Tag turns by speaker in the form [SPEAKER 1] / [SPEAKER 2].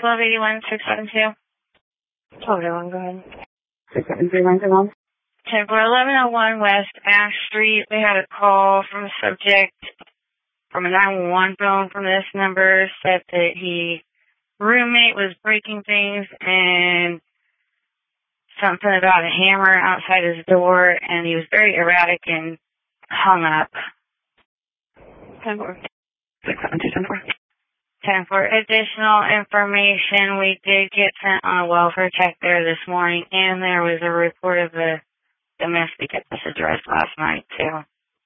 [SPEAKER 1] 1281-672.
[SPEAKER 2] 1281, go ahead. 673-171.
[SPEAKER 1] 10 for 1101 West Ash Street. We had a call from a subject from a 911 phone from this number, said that his roommate was breaking things and something about a hammer outside his door, and he was very erratic and hung up.
[SPEAKER 2] 10-4. 672-10-4.
[SPEAKER 1] 10 for additional information. We did get sent on a welfare check there this morning, and there was a report of a domestic at this address last night, too.